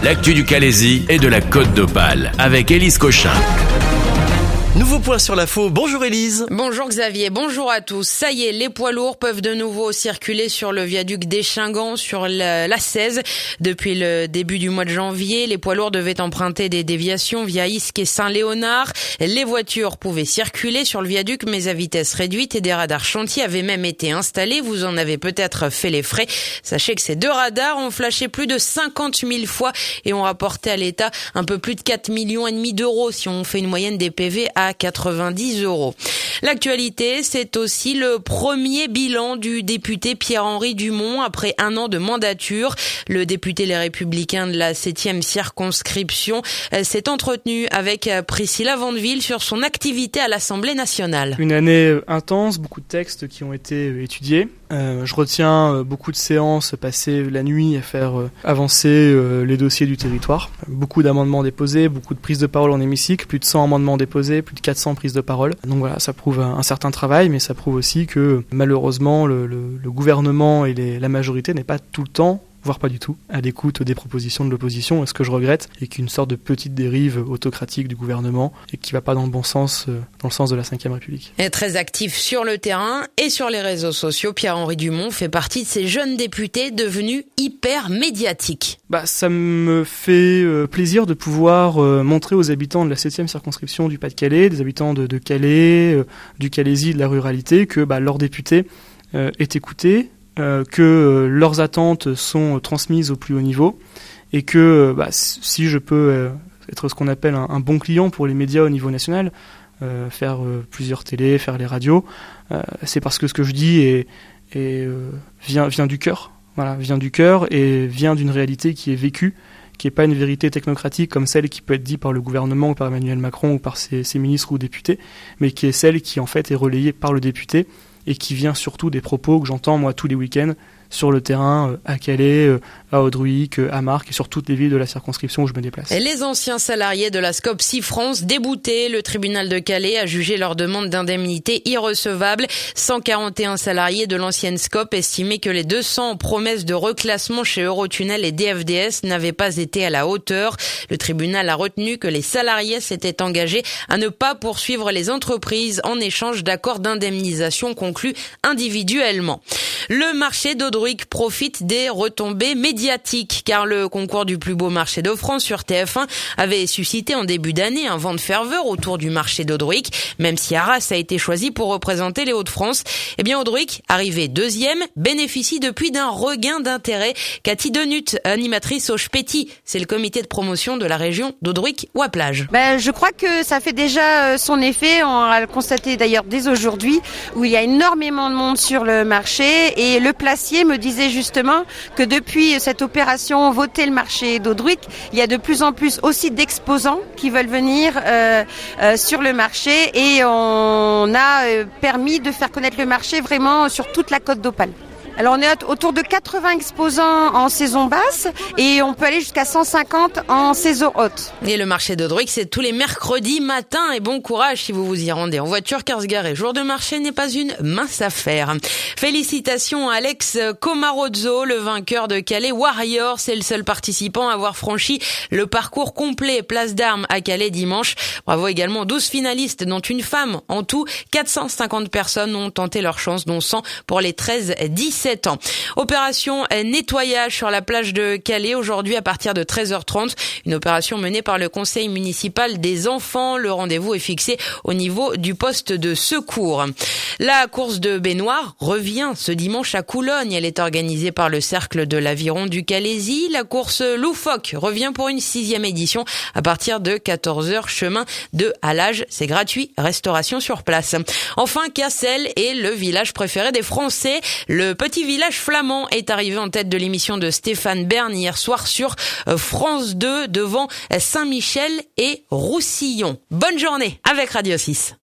l'actu du Calaisis et de la Côte d'Opale avec Élise Cochin. Nouveau point sur l'info. Bonjour Élise. Bonjour Xavier, bonjour à tous. Ça y est, les poids lourds peuvent de nouveau circuler sur le viaduc d'Échingans sur la 16. Depuis le début du mois de janvier, les poids lourds devaient emprunter des déviations via Isques et Saint-Léonard. Les voitures pouvaient circuler sur le viaduc mais à vitesse réduite et des radars chantiers avaient même été installés. Vous en avez peut-être fait les frais. Sachez que ces deux radars ont flashé plus de 50 000 fois et ont rapporté à l'État un peu plus de 4,5 millions d'euros si on fait une moyenne des PV à 90 €. L'actualité, c'est aussi le premier bilan du député Pierre-Henri Dumont après un an de mandature. Le député Les Républicains de la 7e circonscription s'est entretenu avec Priscilla Vandeville sur son activité à l'Assemblée nationale. Une année intense, beaucoup de textes qui ont été étudiés. Je retiens beaucoup de séances passées la nuit à faire avancer les dossiers du territoire. Beaucoup d'amendements déposés, beaucoup de prises de parole en hémicycle, plus de 100 amendements déposés, plus de 400 prises de parole. Donc voilà, ça prouve un certain travail, mais ça prouve aussi que malheureusement le gouvernement et la majorité n'est pas tout le temps, voire pas du tout, à l'écoute des propositions de l'opposition. Et ce que je regrette est qu'une sorte de petite dérive autocratique du gouvernement et qui va pas dans le bon sens, dans le sens de la 5e République. Et très actif sur le terrain et sur les réseaux sociaux, Pierre-Henri Dumont fait partie de ces jeunes députés devenus hyper médiatiques. Ça me fait plaisir de pouvoir montrer aux habitants de la 7e circonscription du Pas-de-Calais, des habitants de Calais, du Calaisis, de la ruralité, que leur député est écouté, que leurs attentes sont transmises au plus haut niveau et que si je peux être ce qu'on appelle un bon client pour les médias au niveau national, faire plusieurs télés, faire les radios, c'est parce que ce que je dis vient du cœur. Voilà, vient du cœur et vient d'une réalité qui est vécue, qui n'est pas une vérité technocratique comme celle qui peut être dite par le gouvernement ou par Emmanuel Macron ou par ses ministres ou députés, mais qui est celle qui en fait est relayée par le député et qui vient surtout des propos que j'entends moi tous les week-ends sur le terrain, à Calais, à Audruic, à Marcq et sur toutes les villes de la circonscription où je me déplace. Et les anciens salariés de la SCOP SIFrance déboutés, le tribunal de Calais a jugé leur demande d'indemnité irrecevable. 141 salariés de l'ancienne SCOP estimaient que les 200 promesses de reclassement chez Eurotunnel et DFDS n'avaient pas été à la hauteur. Le tribunal a retenu que les salariés s'étaient engagés à ne pas poursuivre les entreprises en échange d'accords d'indemnisation conclus individuellement. Le marché d'Audruic profite des retombées médiatiques car le concours du plus beau marché de France sur TF1 avait suscité en début d'année un vent de ferveur autour du marché d'Audruic. Même si Arras a été choisi pour représenter les Hauts-de-France, Audruic, arrivé deuxième, bénéficie depuis d'un regain d'intérêt. Cathy Denut, animatrice au Spéti, c'est le comité de promotion de la région d'Audruic-Ouaplage. Je crois que ça fait déjà son effet, on va le constater d'ailleurs dès aujourd'hui, où il y a énormément de monde sur le marché et le placier me disait justement que depuis cette opération Voter le marché d'Audruic, il y a de plus en plus aussi d'exposants qui veulent venir sur le marché et on a permis de faire connaître le marché vraiment sur toute la Côte d'Opale. Alors on est autour de 80 exposants en saison basse et on peut aller jusqu'à 150 en saison haute. Et le marché d'Audruic, c'est tous les mercredis matin et bon courage si vous vous y rendez en voiture car se garer jour de marché n'est pas une mince affaire. Félicitations à Alex Comarozzo, le vainqueur de Calais Warrior. C'est le seul participant à avoir franchi le parcours complet Place d'Armes à Calais dimanche. Bravo également aux 12 finalistes dont une femme. En tout, 450 personnes ont tenté leur chance dont 100 pour les 13-17 ans. Opération nettoyage sur la plage de Calais aujourd'hui à partir de 13h30. Une opération menée par le conseil municipal des enfants. Le rendez-vous est fixé au niveau du poste de secours. La course de baignoire revient ce dimanche à Coulogne. Elle est organisée par le Cercle de l'Aviron du Calaisis. La course loufoque revient pour une 6e édition à partir de 14h chemin de Halage. C'est gratuit, restauration sur place. Enfin, Cassel est le village préféré des Français. Le petit village flamand est arrivé en tête de l'émission de Stéphane Bern hier soir sur France 2 devant Saint-Michel et Roussillon. Bonne journée avec Radio 6.